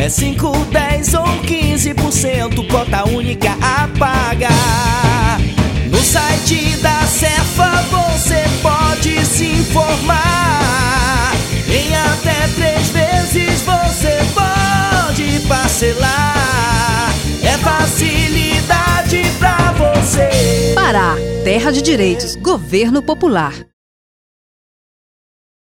É 5, 10 ou 15%, cota única a pagar. No site da Cefa você pode se informar. Em até 3 vezes você pode parcelar. É facilidade pra você. Pará, terra de direitos, governo popular.